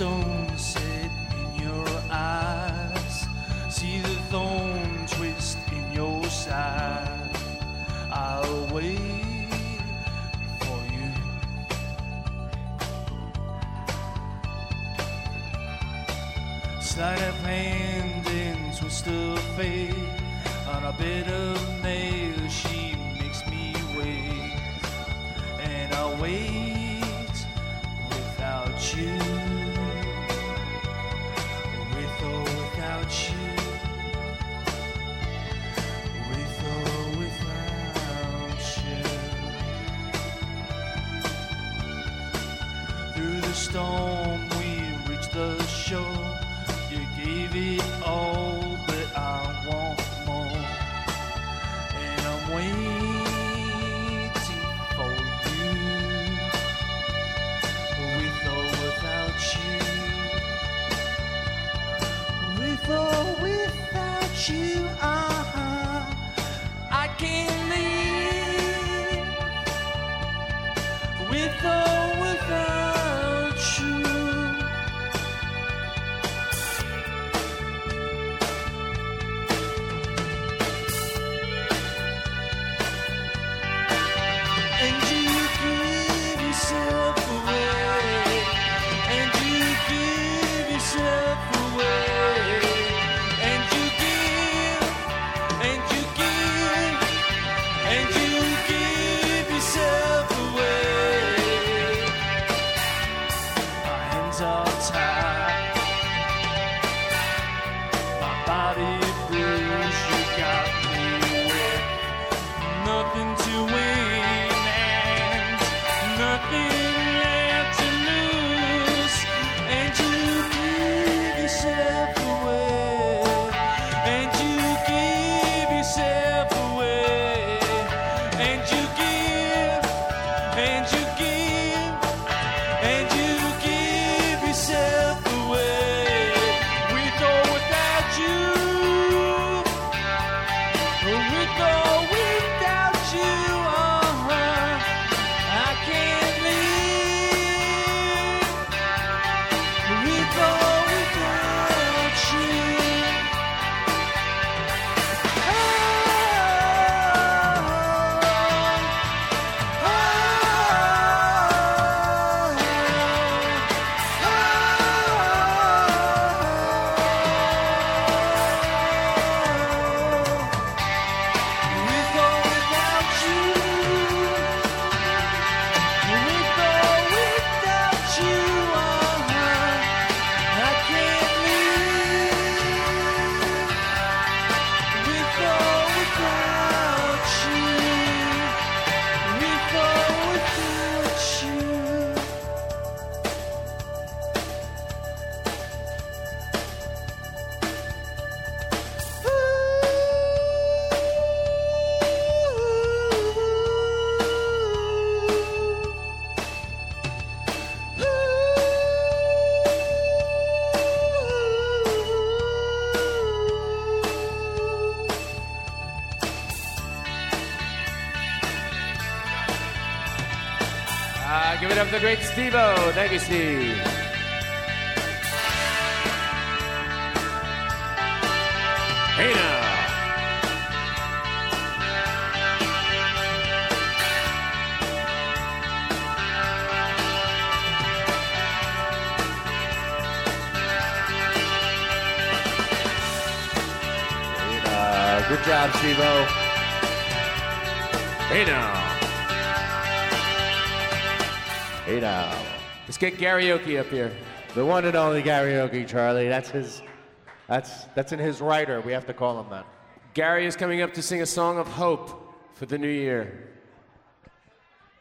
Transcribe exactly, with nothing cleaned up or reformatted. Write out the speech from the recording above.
stone set in your eyes, see the thorn twist in your side. I'll wait for you. Sleight of hand and twist of fate, on a bed of nails she makes me wait, and I'll wait without you, with or without you, with or without you. Through the storm we reach the shore. You gave it all, but I want more, and I'm waiting for you, with or without you, with or without you. Uh-huh. I can't live with or without you. Give it up for the great Steve-O. Thank you, Steve. Hey now. Hey now. Good job, Steve-O. Hey now. Hey now. Let's get karaoke up here. The one and only karaoke, Charlie. That's his. That's that's in his writer. We have to call him that. Gary is coming up to sing a song of hope for the new year.